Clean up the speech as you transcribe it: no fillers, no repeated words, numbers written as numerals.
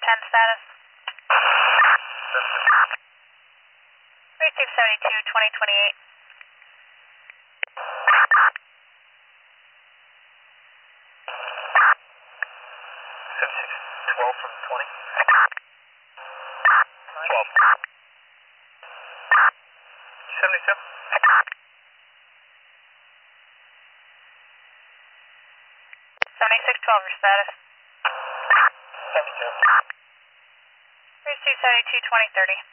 10 status. Receive 72, 2028. 12 from 20. 12. 72. 7612, your status. 72. Receive 72, 2030.